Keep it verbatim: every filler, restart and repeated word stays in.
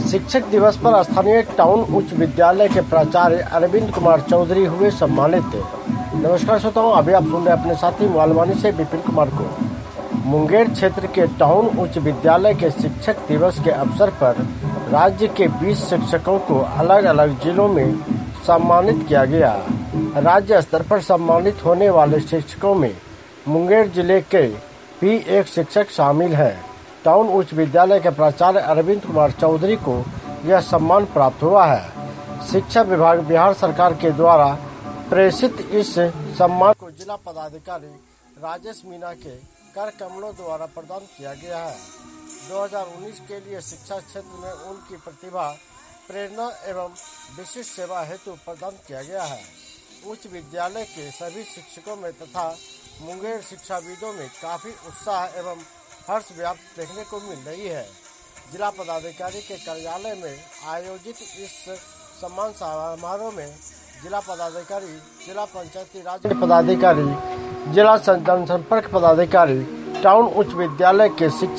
शिक्षक दिवस पर स्थानीय टाउन उच्च विद्यालय के प्राचार्य अरविंद कुमार चौधरी हुए सम्मानित। नमस्कार श्रोताओं, अभी आप सुन रहे अपने साथी मालवानी से विपिन कुमार को। मुंगेर क्षेत्र के टाउन उच्च विद्यालय के शिक्षक दिवस के अवसर पर राज्य के बीस शिक्षकों को अलग अलग जिलों में सम्मानित किया गया। राज्य स्तर पर सम्मानित होने वाले शिक्षकों में मुंगेर जिले के भी एक शिक्षक शामिल हैं। टाउन उच्च विद्यालय के प्राचार्य अरविंद कुमार चौधरी को यह सम्मान प्राप्त हुआ है। शिक्षा विभाग बिहार सरकार के द्वारा प्रेषित इस सम्मान को जिला पदाधिकारी राजेश मीना के कर कमलों द्वारा प्रदान किया गया है। दो हज़ार उन्नीस के लिए शिक्षा क्षेत्र में उनकी प्रतिभा, प्रेरणा एवं विशिष्ट सेवा हेतु प्रदान किया गया है। उच्च विद्यालय के सभी शिक्षकों में तथा मुंगेर शिक्षाविदों में काफी उत्साह एवं हर्ष व्याप्त देखने को मिल रही है। जिला पदाधिकारी के कार्यालय में आयोजित इस सम्मान समारोह में जिला पदाधिकारी, जिला पंचायती राज पदाधिकारी, जिला जनसंपर्क पदाधिकारी, टाउन उच्च विद्यालय के शिक्षक